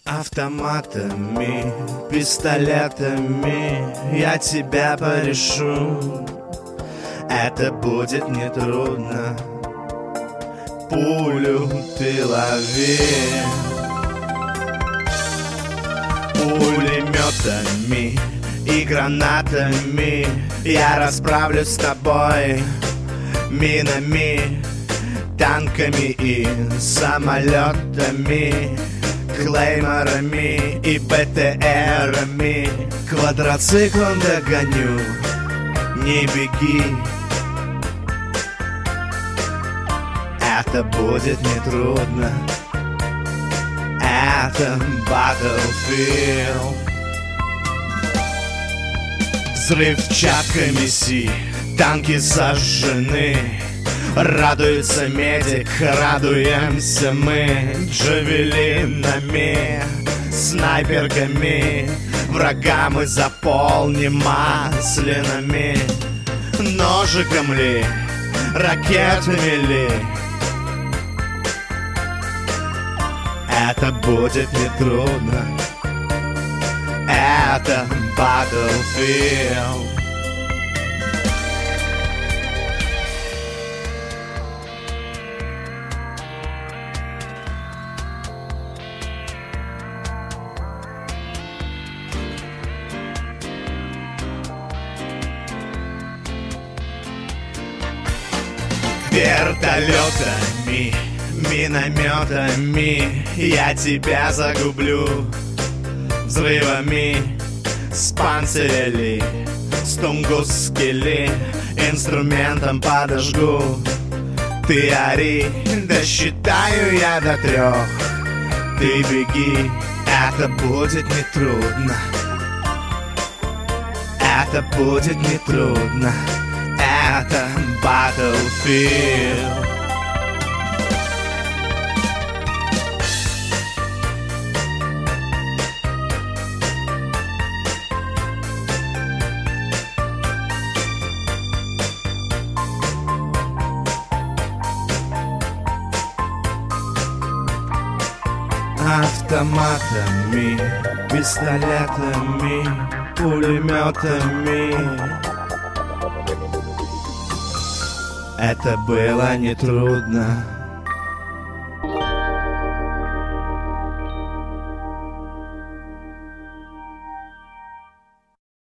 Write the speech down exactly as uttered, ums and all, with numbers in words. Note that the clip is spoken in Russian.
Автоматами, пистолетами я тебя порешу. Это будет нетрудно. Пулю ты лови. Пулеметами и гранатами я расправлюсь с тобой. Минами, танками и самолетами, клейморами и БТРами. Квадроциклом догоню, не беги. Это будет нетрудно. Это Battlefield. Взрывчатка месси, танки сожжены. Радуется медик, радуемся мы. Джавелинами, снайперками врага мы заполним маслинами. Ножиком ли, ракетами ли, это будет нетрудно. Это Battlefield. Вертолетами, минометами я тебя загублю. Взрывами с панциря, с тунгусски ли, инструментом подожгу. Ты ори, досчитаю я до трех. Ты беги, это будет нетрудно. Это будет нетрудно. Это Battlefield. Автоматами, пистолетами, пулеметами. Это было нетрудно.